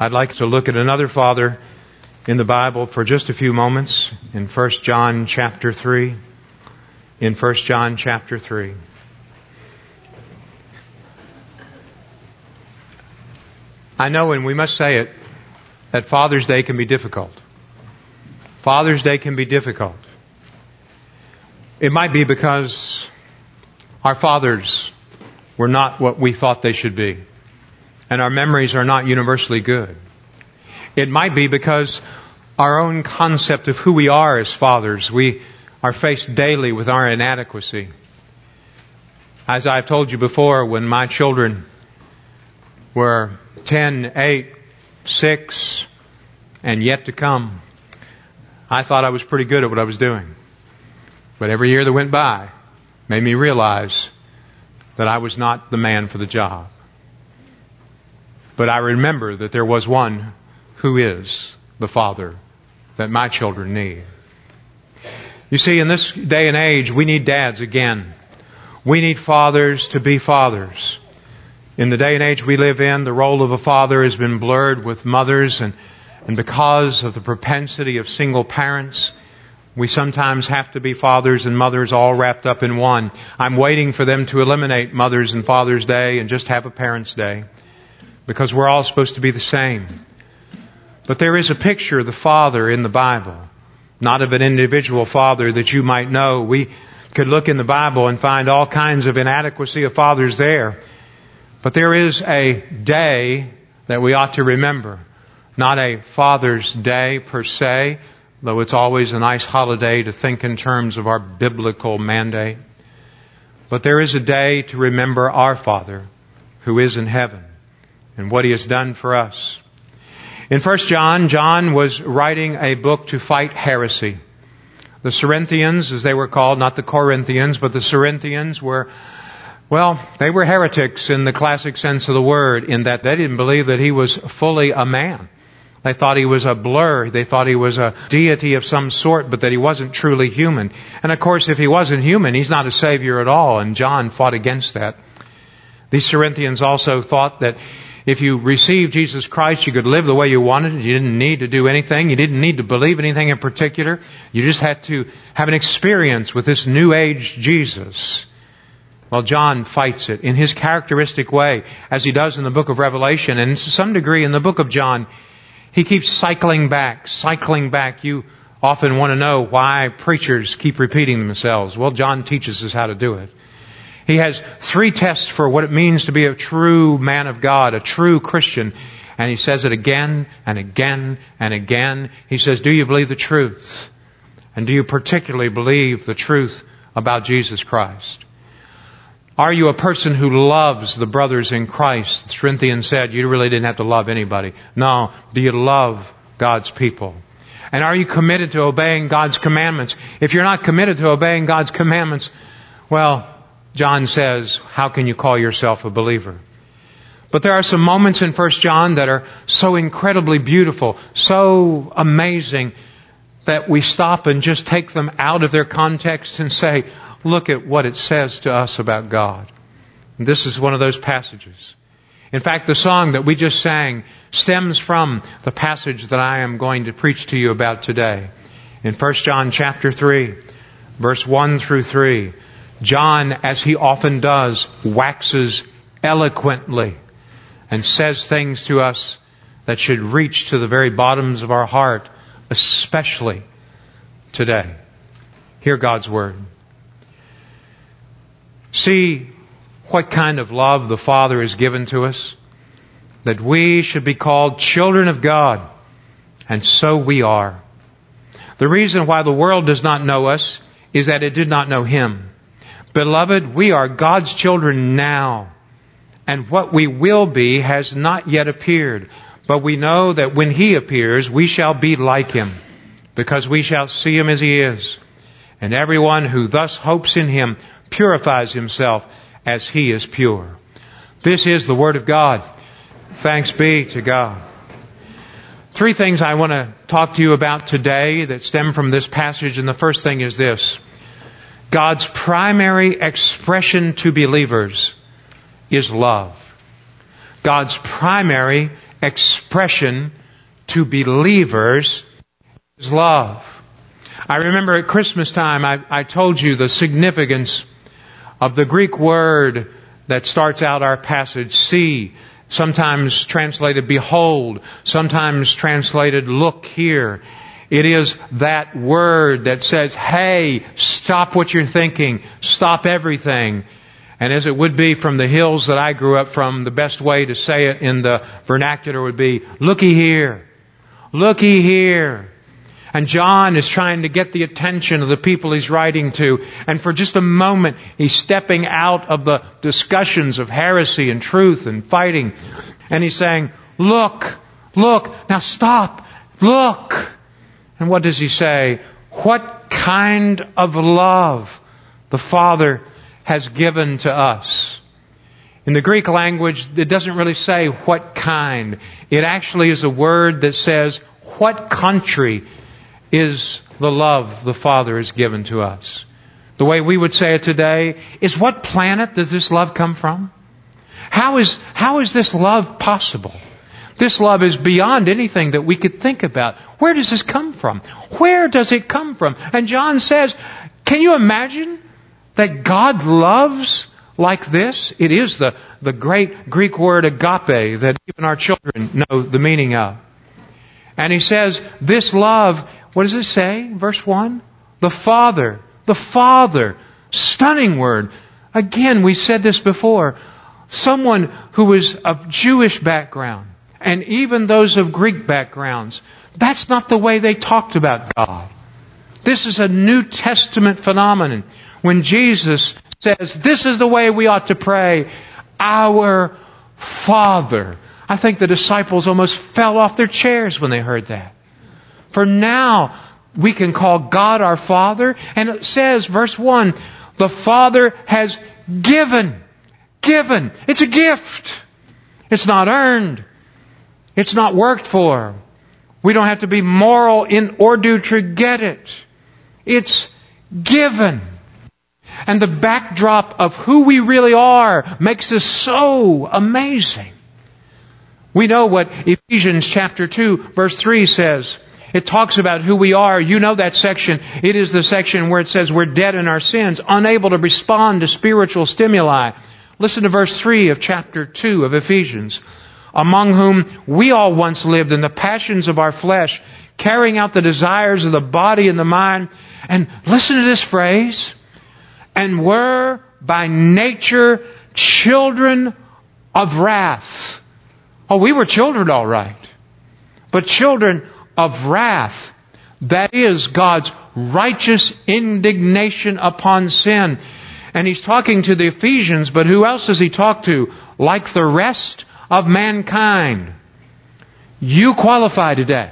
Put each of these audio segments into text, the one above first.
I'd like to look at another father in the Bible for just a few moments in 1 John chapter 3. In 1 John chapter 3. I know, and we must say it, that Father's Day can be difficult. Father's Day can be difficult. It might be because our fathers were not what we thought they should be, and our memories are not universally good. It might be because our own concept of who we are as fathers, we are faced daily with our inadequacy. As I've told you before, when my children were 10, 8, 6, and yet to come, I thought I was pretty good at what I was doing. But every year that went by made me realize that I was not the man for the job. But I remember that there was one who is the father that my children need. You see, in this day and age, we need dads again. We need fathers to be fathers. In the day and age we live in, the role of a father has been blurred with mothers, and because of the propensity of single parents, we sometimes have to be fathers and mothers all wrapped up in one. I'm waiting for them to eliminate Mother's and Father's Day and just have a Parents' Day, because we're all supposed to be the same. But there is a picture of the father in the Bible, not of an individual father that you might know. We could look in the Bible and find all kinds of inadequacy of fathers there. But there is a day that we ought to remember. Not a Father's Day per se, though it's always a nice holiday to think in terms of our biblical mandate. But there is a day to remember our Father who is in heaven and what He has done for us. In 1 John, John was writing a book to fight heresy. The Cerinthians, as they were called, not the Corinthians, but the Cerinthians were, they were heretics in the classic sense of the word, in that they didn't believe that He was fully a man. They thought He was a blur. They thought He was a deity of some sort, but that He wasn't truly human. And of course, if He wasn't human, He's not a Savior at all. And John fought against that. These Cerinthians also thought that if you received Jesus Christ, you could live the way you wanted. You didn't need to do anything. You didn't need to believe anything in particular. You just had to have an experience with this new age Jesus. Well, John fights it in his characteristic way, as he does in the book of Revelation. And to some degree in the book of John, he keeps cycling back. You often want to know why preachers keep repeating themselves. Well, John teaches us how to do it. He has 3 tests for what it means to be a true man of God, a true Christian. And he says it again and again and again. He says, do you believe the truth? And do you particularly believe the truth about Jesus Christ? Are you a person who loves the brothers in Christ? The Corinthians said you really didn't have to love anybody. No, do you love God's people? And are you committed to obeying God's commandments? If you're not committed to obeying God's commandments, well, John says, how can you call yourself a believer? But there are some moments in 1 John that are so incredibly beautiful, so amazing, that we stop and just take them out of their context and say, look at what it says to us about God. And this is one of those passages. In fact, the song that we just sang stems from the passage that I am going to preach to you about today. In 1 John chapter 3, verse 1 through 3, John, as he often does, waxes eloquently and says things to us that should reach to the very bottoms of our heart, especially today. Hear God's Word. See what kind of love the Father has given to us, that we should be called children of God, and so we are. The reason why the world does not know us is that it did not know Him. Beloved, we are God's children now, and what we will be has not yet appeared. But we know that when He appears, we shall be like Him, because we shall see Him as He is. And everyone who thus hopes in Him purifies himself as He is pure. This is the Word of God. Thanks be to God. 3 things I want to talk to you about today that stem from this passage, and the first thing is this. God's primary expression to believers is love. God's primary expression to believers is love. I remember at Christmas time, I told you the significance of the Greek word that starts out our passage, see, sometimes translated behold, sometimes translated look here. It is that word that says, hey, stop what you're thinking, stop everything. And as it would be from the hills that I grew up from, the best way to say it in the vernacular would be, looky here, looky here. And John is trying to get the attention of the people he's writing to. And for just a moment, he's stepping out of the discussions of heresy and truth and fighting. And he's saying, look, now stop, look. And what does he say? What kind of love the Father has given to us. In the Greek language, it doesn't really say what kind. It actually is a word that says what country is the love the Father has given to us. The way we would say it today is, what planet does this love come from? How is this love possible? This love is beyond anything that we could think about. Where does this come from? Where does it come from? And John says, can you imagine that God loves like this? It is the great Greek word agape that even our children know the meaning of. And he says, this love, what does it say? Verse 1? The Father, stunning word. Again, we said this before. Someone who is of Jewish background, and even those of Greek backgrounds, that's not the way they talked about God. This is a New Testament phenomenon. When Jesus says, this is the way we ought to pray, our Father. I think the disciples almost fell off their chairs when they heard that. For now, we can call God our Father. And it says, verse 1, the Father has given. It's a gift. It's not earned. It's not worked for. We don't have to be moral in order to get it. It's given. And the backdrop of who we really are makes us so amazing. We know what Ephesians chapter 2 verse 3 says. It talks about who we are. You know that section. It is the section where it says we're dead in our sins, unable to respond to spiritual stimuli. Listen to verse 3 of chapter 2 of Ephesians. Among whom we all once lived in the passions of our flesh, carrying out the desires of the body and the mind. And listen to this phrase. And were by nature children of wrath. Oh, we were children all right. But children of wrath. That is God's righteous indignation upon sin. And he's talking to the Ephesians, but who else does he talk to? Like the rest of mankind. You qualify today.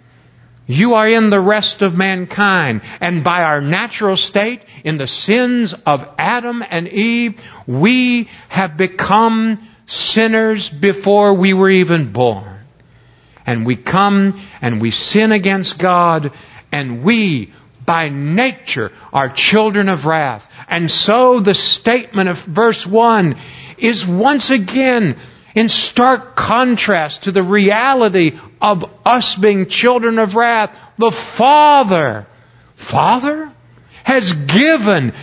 You are in the rest of mankind. And by our natural state, in the sins of Adam and Eve, we have become sinners before we were even born. And we come and we sin against God, and we, by nature, are children of wrath. And so the statement of verse 1 is once again in stark contrast to the reality of us being children of wrath. The Father has given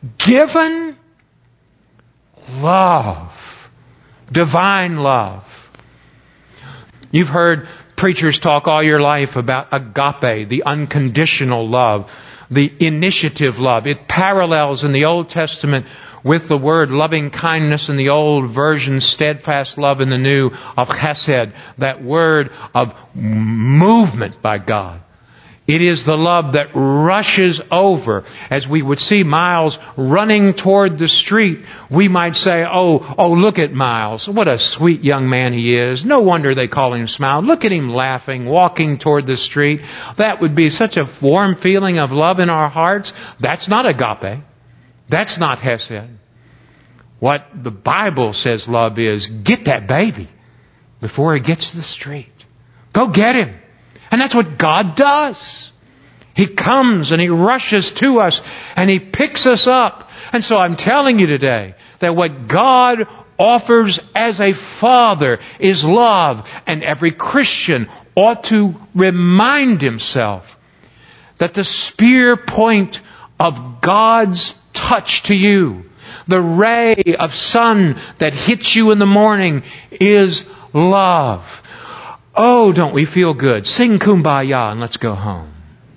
love, divine love. You've heard preachers talk all your life about agape, the unconditional love, the initiative love. It parallels in the Old Testament with the word loving kindness in the old version, steadfast love in the new, of chesed, that word of movement by God. It is the love that rushes over. As we would see Miles running toward the street, we might say, oh, look at Miles. What a sweet young man he is. No wonder they call him Smile. Look at him laughing, walking toward the street. That would be such a warm feeling of love in our hearts. That's not agape. That's not hesed. What the Bible says love is, get that baby before he gets to the street. Go get him. And that's what God does. He comes and He rushes to us and He picks us up. And so I'm telling you today that what God offers as a father is love. And every Christian ought to remind himself that the spear point of God's touch to you, the ray of sun that hits you in the morning, is love. Oh, don't we feel good? Sing Kumbaya and let's go home.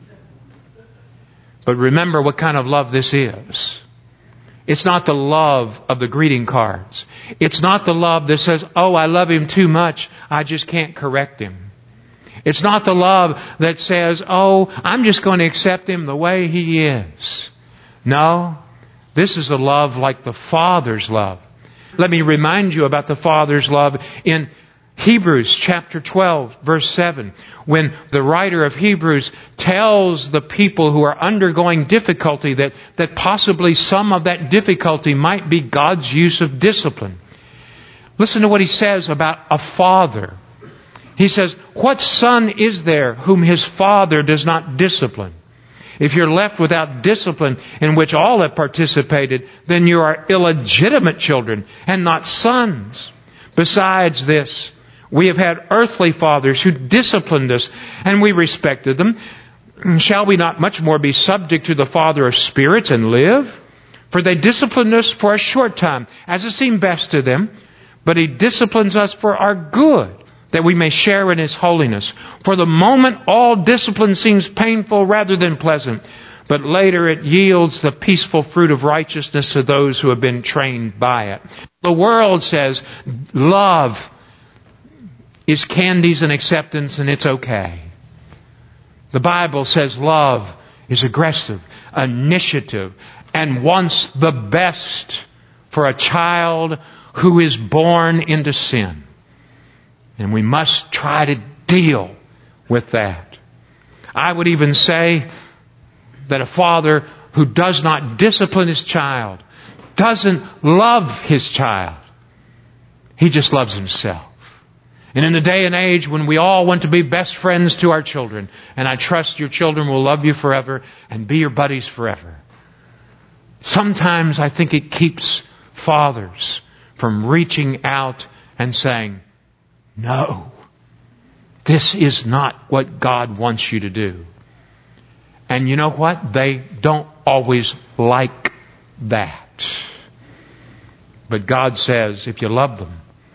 But remember what kind of love this is. It's not the love of the greeting cards. It's not the love that says, oh, I love him too much, I just can't correct him. It's not the love that says, oh, I'm just going to accept him the way he is. No, this is a love like the Father's love. Let me remind you about the Father's love in Hebrews chapter 12, verse 7, when the writer of Hebrews tells the people who are undergoing difficulty that possibly some of that difficulty might be God's use of discipline. Listen to what he says about a father. He says, what son is there whom his father does not discipline? If you're left without discipline in which all have participated, then you are illegitimate children and not sons. Besides this, we have had earthly fathers who disciplined us, and we respected them. Shall we not much more be subject to the Father of spirits and live? For they disciplined us for a short time, as it seemed best to them. But He disciplines us for our good, that we may share in His holiness. For the moment, all discipline seems painful rather than pleasant. But later it yields the peaceful fruit of righteousness to those who have been trained by it. The world says love is candies and acceptance and it's okay. The Bible says love is aggressive, initiative, and wants the best for a child who is born into sin. And we must try to deal with that. I would even say that a father who does not discipline his child doesn't love his child. He just loves himself. And in the day and age when we all want to be best friends to our children, and I trust your children will love you forever and be your buddies forever, sometimes I think it keeps fathers from reaching out and saying, no, this is not what God wants you to do. And you know what? They don't always like that. But God says, if you love them.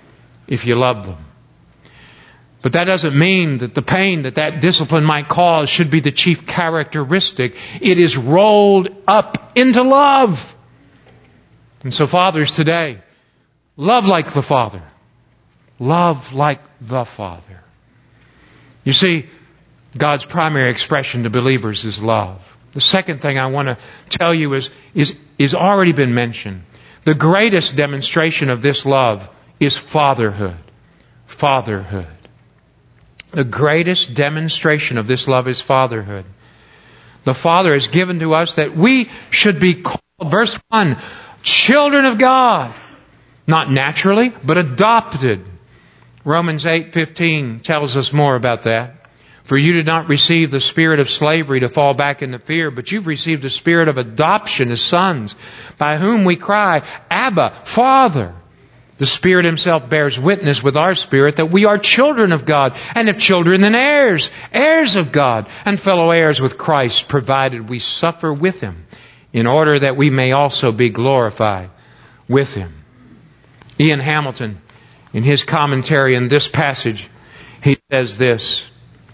But that doesn't mean that the pain that discipline might cause should be the chief characteristic. It is rolled up into love. And so fathers today, love like the Father. Love like the Father. You see, God's primary expression to believers is love. The second thing I want to tell you is already been mentioned. The greatest demonstration of this love is fatherhood. Fatherhood. The greatest demonstration of this love is fatherhood. The Father has given to us that we should be called, verse 1, children of God. Not naturally, but adopted. Romans 8:15 tells us more about that. For you did not receive the spirit of slavery to fall back into fear, but you've received the spirit of adoption as sons, by whom we cry, Abba, Father. The Spirit Himself bears witness with our spirit that we are children of God, and if children, then heirs, heirs of God, and fellow heirs with Christ, provided we suffer with Him, in order that we may also be glorified with Him. Ian Hamilton, in his commentary on this passage, he says this,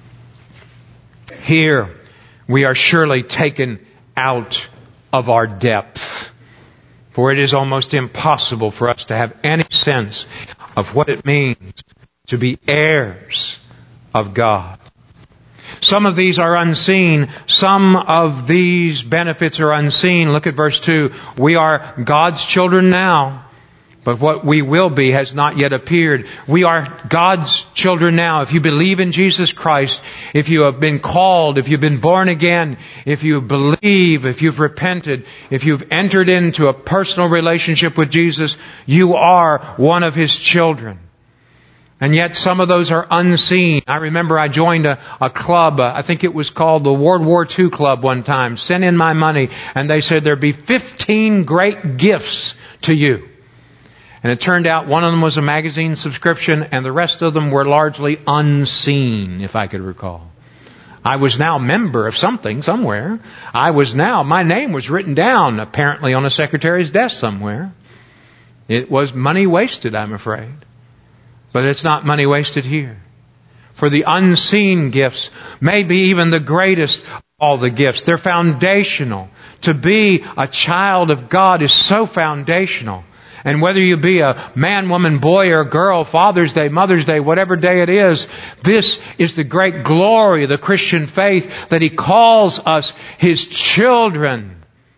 here we are surely taken out of our depth. For it is almost impossible for us to have any sense of what it means to be heirs of God. Some of these are unseen. Some of these benefits are unseen. Look at verse 2. We are God's children now, but what we will be has not yet appeared. We are God's children now. If you believe in Jesus Christ, if you have been called, if you've been born again, if you believe, if you've repented, if you've entered into a personal relationship with Jesus, you are one of His children. And yet some of those are unseen. I remember I joined a club, I think it was called the World War II Club one time, sent in my money, and they said there'd be 15 great gifts to you. And it turned out one of them was a magazine subscription and the rest of them were largely unseen, if I could recall. I was now a member of something somewhere. My name was written down apparently on a secretary's desk somewhere. It was money wasted, I'm afraid. But it's not money wasted here. For the unseen gifts, maybe even the greatest of all the gifts, they're foundational. To be a child of God is so foundational. And whether you be a man, woman, boy, or girl, Father's Day, Mother's Day, whatever day it is, this is the great glory of the Christian faith, that He calls us His children.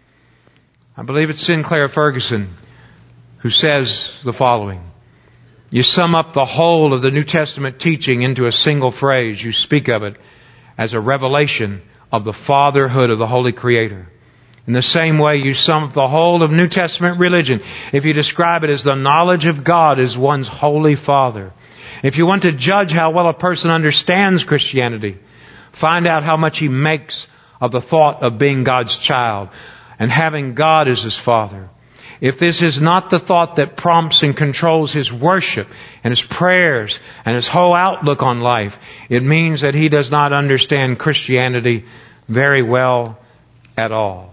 I believe it's Sinclair Ferguson who says the following: you sum up the whole of the New Testament teaching into a single phrase. You speak of it as a revelation of the fatherhood of the Holy Creator. In the same way, you sum up the whole of New Testament religion if you describe it as the knowledge of God as one's Holy Father. If you want to judge how well a person understands Christianity, find out how much he makes of the thought of being God's child and having God as his Father. If this is not the thought that prompts and controls his worship and his prayers and his whole outlook on life, it means that he does not understand Christianity very well at all.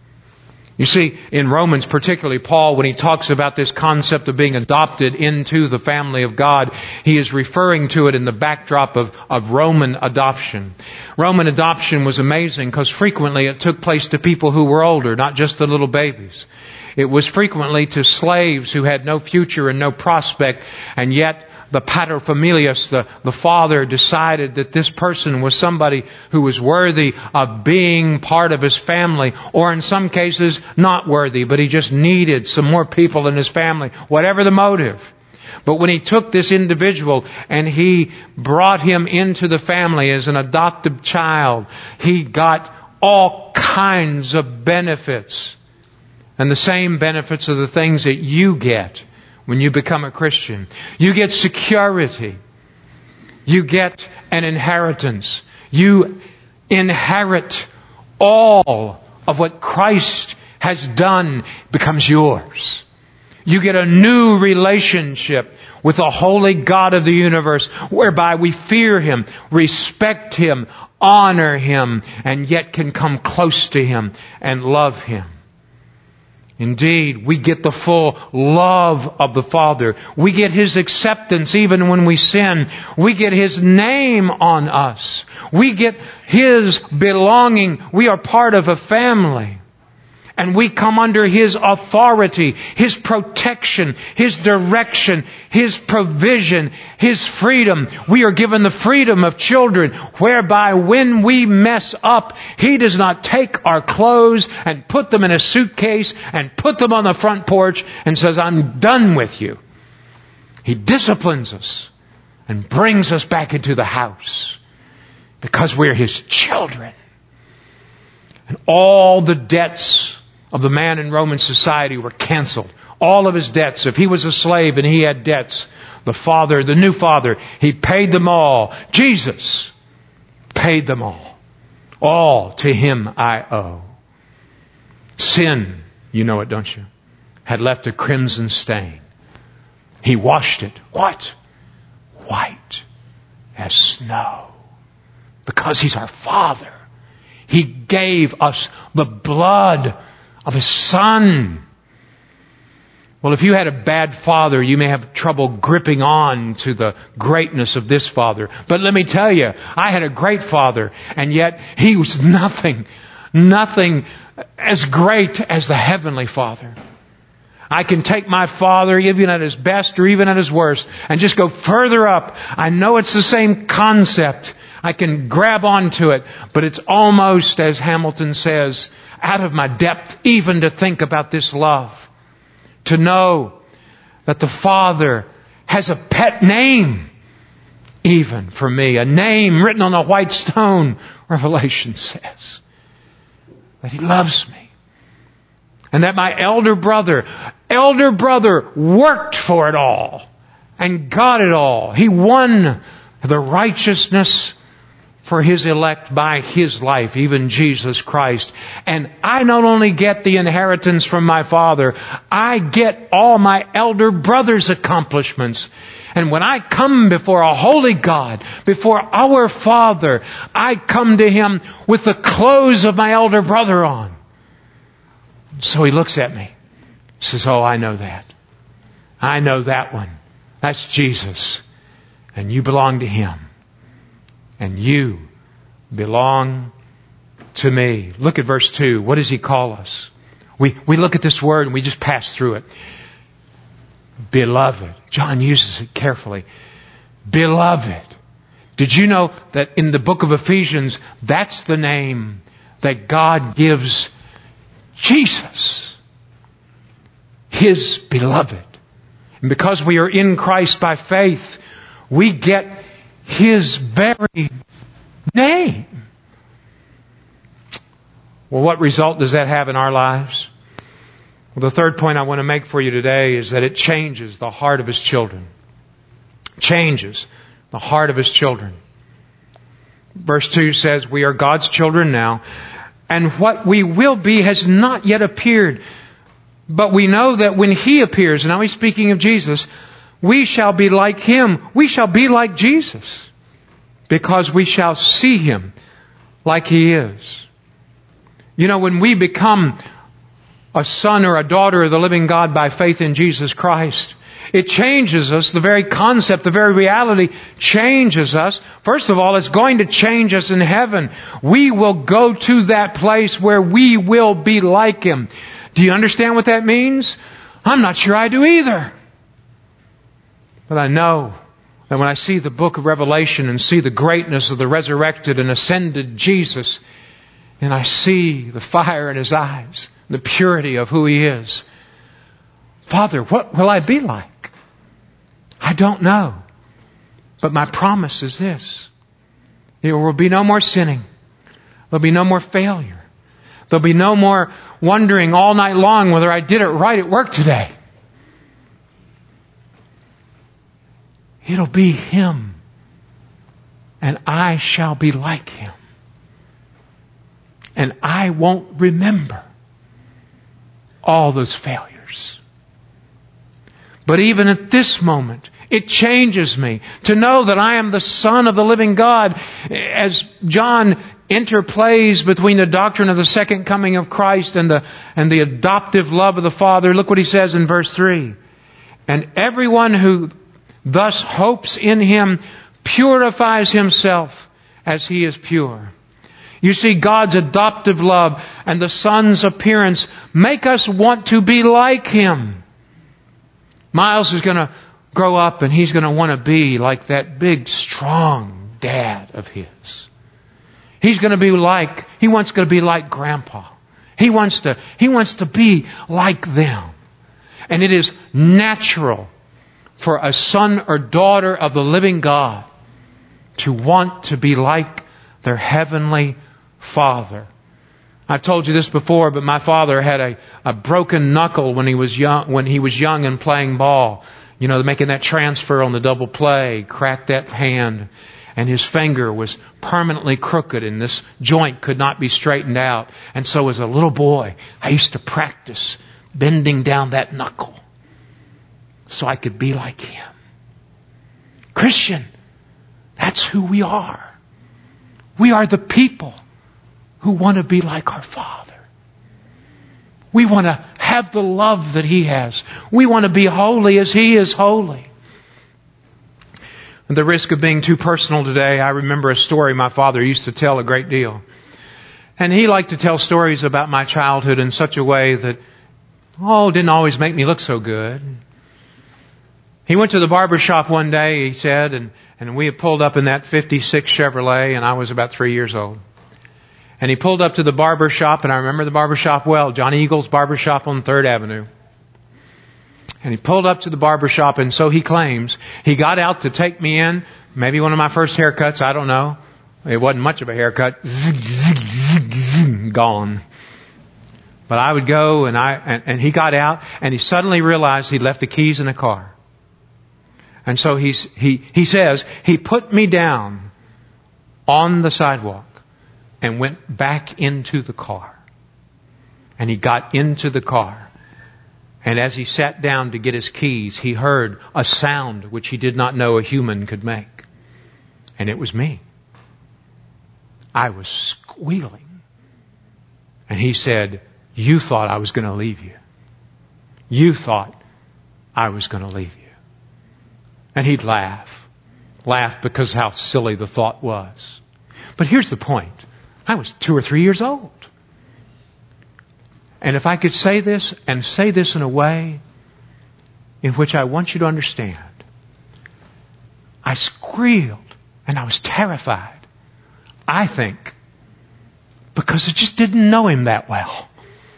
You see, in Romans, particularly Paul, when he talks about this concept of being adopted into the family of God, he is referring to it in the backdrop of Roman adoption. Roman adoption was amazing because frequently it took place to people who were older, not just the little babies. It was frequently to slaves who had no future and no prospect, and yet the paterfamilias, the father, decided that this person was somebody who was worthy of being part of his family, or in some cases not worthy, but he just needed some more people in his family, whatever the motive. But when he took this individual and he brought him into the family as an adopted child, he got all kinds of benefits. And the same benefits are the things that you get when you become a Christian. You get security. You get an inheritance. You inherit all of what Christ has done becomes yours. You get a new relationship with the holy God of the universe, whereby we fear Him, respect Him, honor Him, and yet can come close to Him and love Him. Indeed, we get the full love of the Father. We get His acceptance even when we sin. We get His name on us. We get His belonging. We are part of a family. And we come under His authority, His protection, His direction, His provision, His freedom. We are given the freedom of children, whereby when we mess up, He does not take our clothes and put them in a suitcase and put them on the front porch and says, "I'm done with you." He disciplines us and brings us back into the house because we're His children. And all the debts of the man in Roman society were canceled. All of his debts. If he was a slave and he had debts, the new father, He paid them all. Jesus paid them all. All to Him I owe. Sin, you know it, don't you? Had left a crimson stain. He washed it. What? White as snow. Because He's our Father. He gave us the blood of His Son. Well, if you had a bad father, you may have trouble gripping on to the greatness of this father. But let me tell you, I had a great father, and yet he was nothing as great as the Heavenly Father. I can take my father, even at his best or even at his worst, and just go further up. I know it's the same concept. I can grab onto it, but it's almost, as Hamilton says, out of my depth even to think about this love. To know that the Father has a pet name even for me. A name written on a white stone, Revelation says. That He loves me. And that my elder brother worked for it all and got it all. He won the righteousness for His elect by His life, even Jesus Christ. And I not only get the inheritance from my Father, I get all my elder brother's accomplishments. And when I come before a holy God, before our Father, I come to Him with the clothes of my elder brother on. So He looks at me, says, oh, I know that. I know that one. That's Jesus. And you belong to Him. And you belong to me. Look at verse 2. What does He call us? We look at this word and we just pass through it. Beloved. John uses it carefully. Beloved. Did you know that in the book of Ephesians, that's the name that God gives Jesus, His beloved. And because we are in Christ by faith, we get His very name. Well, what result does that have in our lives? Well, the third point I want to make for you today is that it changes the heart of His children. Changes the heart of His children. Verse 2 says, we are God's children now, and what we will be has not yet appeared. But we know that when He appears, and now He's speaking of Jesus, we shall be like Him. We shall be like Jesus, because we shall see Him like He is. You know, when we become a son or a daughter of the living God by faith in Jesus Christ, it changes us. The very concept, the very reality changes us. First of all, it's going to change us in heaven. We will go to that place where we will be like Him. Do you understand what that means? I'm not sure I do either. But I know that when I see the book of Revelation and see the greatness of the resurrected and ascended Jesus, and I see the fire in His eyes, the purity of who He is, Father, what will I be like? I don't know. But my promise is this. There will be no more sinning. There'll be no more failure. There'll be no more wondering all night long whether I did it right at work today. It'll be Him. And I shall be like Him. And I won't remember all those failures. But even at this moment, it changes me to know that I am the Son of the living God. As John interplays between the doctrine of the second coming of Christ and the adoptive love of the Father, look what he says in verse 3. And everyone who thus hopes in Him purifies himself as He is pure. You see, God's adoptive love and the Son's appearance make us want to be like Him. Miles is going to grow up and he's going to want to be like that big, strong dad of his. He wants to be like Grandpa. He wants to be like them. And it is natural for a son or daughter of the living God to want to be like their heavenly Father. I've told you this before, but my father had a broken knuckle when he was young and playing ball. You know, making that transfer on the double play, cracked that hand, and his finger was permanently crooked and this joint could not be straightened out. And so as a little boy, I used to practice bending down that knuckle so I could be like him. Christian, that's who we are. We are the people who want to be like our Father. We want to have the love that He has. We want to be holy as He is holy. At the risk of being too personal today, I remember a story my father used to tell a great deal. And he liked to tell stories about my childhood in such a way that, didn't always make me look so good. He went to the barber shop one day, he said, and we had pulled up in that 56 Chevrolet, and I was about 3 years old. And he pulled up to the barber shop, and I remember the barber shop well, John Eagle's barber shop on 3rd Avenue. And he pulled up to the barber shop, and so he claims, he got out to take me in, maybe one of my first haircuts, I don't know. It wasn't much of a haircut. Gone. But I would go, and he got out, and he suddenly realized he'd left the keys in the car. And so he says, he put me down on the sidewalk and went back into the car. And he got into the car. And as he sat down to get his keys, he heard a sound which he did not know a human could make. And it was me. I was squealing. And he said, "You thought I was going to leave you. You thought I was going to leave you." And he'd laugh because how silly the thought was. But here's the point. I was 2 or 3 years old. And if I could say this and say this in a way in which I want you to understand, I squealed and I was terrified. I think because I just didn't know him that well.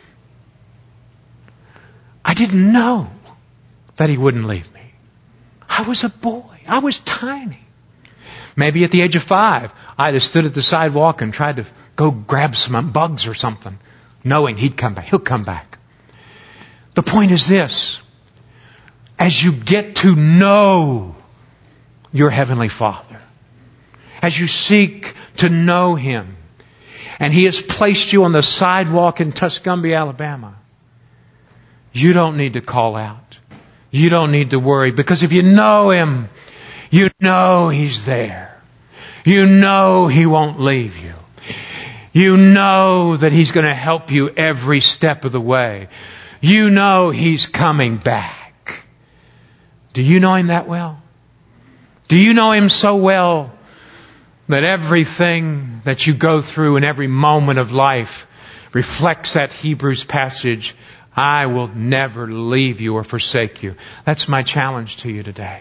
I didn't know that he wouldn't leave me. I was a boy. I was tiny. Maybe at the age of 5, I'd have stood at the sidewalk and tried to go grab some bugs or something, knowing he'd come back. He'll come back. The point is this. As you get to know your Heavenly Father, as you seek to know Him, and He has placed you on the sidewalk in Tuscumbia, Alabama, you don't need to call out. You don't need to worry, because if you know Him, you know He's there. You know He won't leave you. You know that He's going to help you every step of the way. You know He's coming back. Do you know Him that well? Do you know Him so well that everything that you go through in every moment of life reflects that Hebrews passage, "I will never leave you or forsake you"? That's my challenge to you today.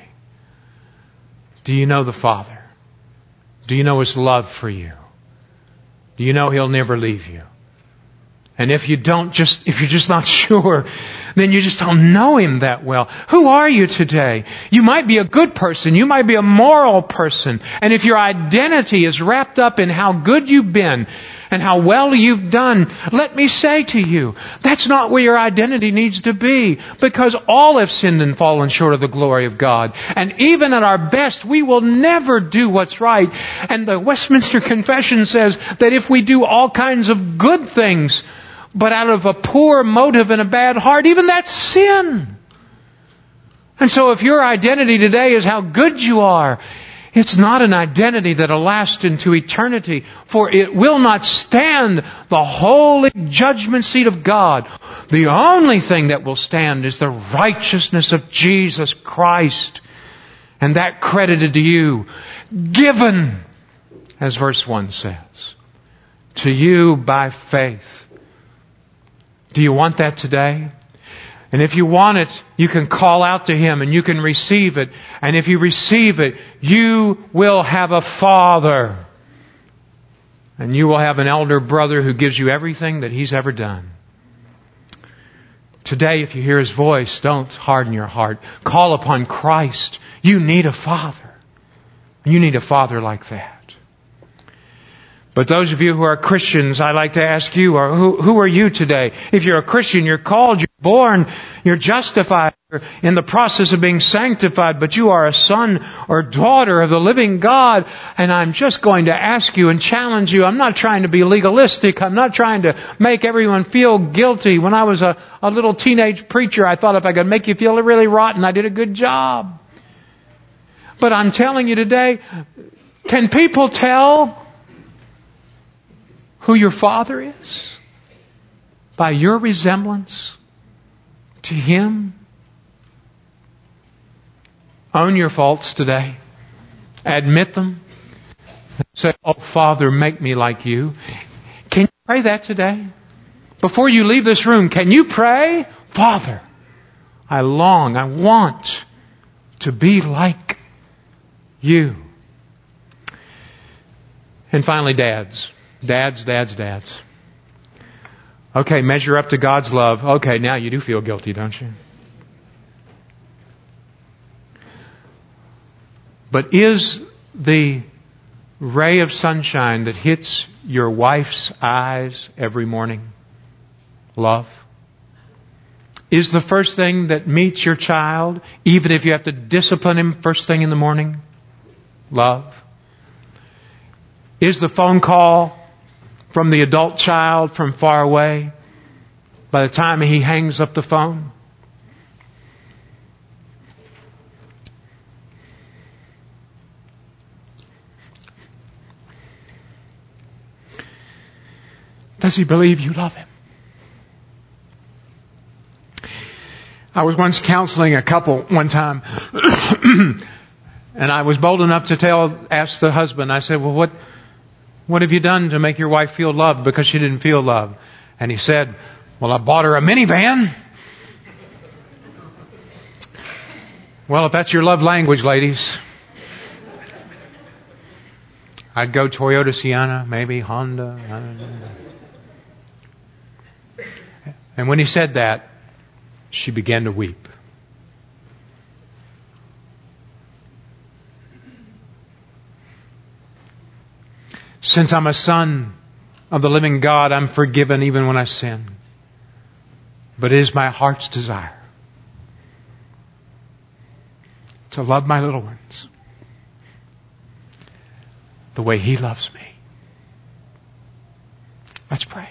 Do you know the Father? Do you know His love for you? Do you know He'll never leave you? And if you're just not sure, then you just don't know Him that well. Who are you today? You might be a good person. You might be a moral person. And if your identity is wrapped up in how good you've been and how well you've done, let me say to you, that's not where your identity needs to be, because all have sinned and fallen short of the glory of God. And even at our best, we will never do what's right. And the Westminster Confession says that if we do all kinds of good things, but out of a poor motive and a bad heart, even that's sin. And so if your identity today is how good you are, it's not an identity that'll last into eternity, for it will not stand the holy judgment seat of God. The only thing that will stand is the righteousness of Jesus Christ, and that credited to you, given, as verse 1 says, to you by faith. Do you want that today? And if you want it, you can call out to Him and you can receive it. And if you receive it, you will have a Father. And you will have an elder brother who gives you everything that He's ever done. Today, if you hear His voice, don't harden your heart. Call upon Christ. You need a Father. You need a Father like that. But those of you who are Christians, I'd like to ask you, who are you today? If you're a Christian, you're called, you're born, you're justified, you're in the process of being sanctified, but you are a son or daughter of the living God. And I'm just going to ask you and challenge you. I'm not trying to be legalistic. I'm not trying to make everyone feel guilty. When I was a little teenage preacher, I thought if I could make you feel really rotten, I did a good job. But I'm telling you today, can people tell who your Father is? By your resemblance to Him? Own your faults today. Admit them. Say, "Oh, Father, make me like you." Can you pray that today? Before you leave this room, can you pray, "Father, I want to be like you." And finally, dads. Dads. Okay, measure up to God's love. Okay, now you do feel guilty, don't you? But is the ray of sunshine that hits your wife's eyes every morning love? Is the first thing that meets your child, even if you have to discipline him first thing in the morning, love? Is the phone call from the adult child from far away by the time he hangs up the phone? Does he believe you love him? I was once counseling a couple one time, and I was bold enough to ask the husband, I said, well, what have you done to make your wife feel loved because she didn't feel loved? And he said, well, I bought her a minivan. Well, if that's your love language, ladies, I'd go Toyota Sienna, maybe Honda, I don't know. And when he said that, she began to weep. Since I'm a son of the living God, I'm forgiven even when I sin. But it is my heart's desire to love my little ones the way He loves me. Let's pray.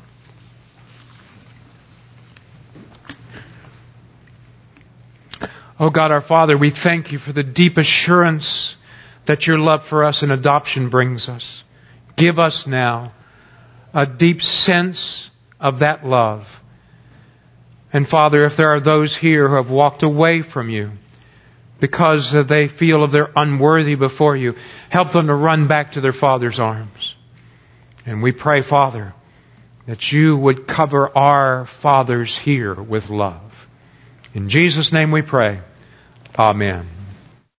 Oh God, our Father, we thank You for the deep assurance that Your love for us in adoption brings us. Give us now a deep sense of that love. And Father, if there are those here who have walked away from You because they feel they're unworthy before You, help them to run back to their Father's arms. And we pray, Father, that You would cover our fathers here with love. In Jesus' name we pray. Amen.